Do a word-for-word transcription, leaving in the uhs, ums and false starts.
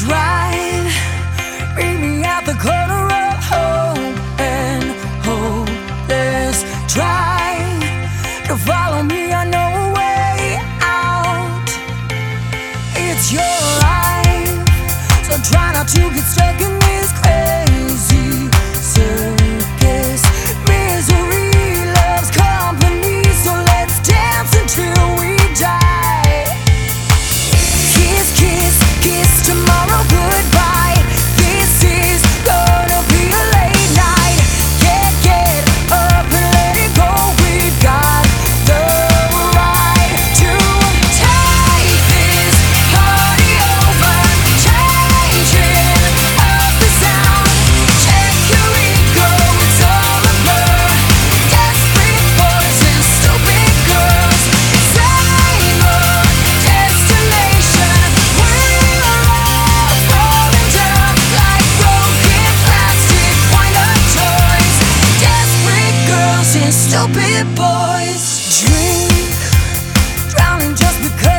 right. Meet me at the corner of hope and hopeless. Try to follow me, I know a way out. It's your life, so try not to get stuck in this crazy circus. Misery loves company, so let's dance until we die. Kiss, kiss, kiss tomorrow goodbye. This is gonna be a late night. Get, get up and let it go. We've got the right to take this party over. Changing up the sound. Check your ego, it's all a blur. Desperate boys and stupid girls. Same old destination. We're all falling down like broken plastic wind-up toys. Desperate girls and stupid boys. Drink, drowning just because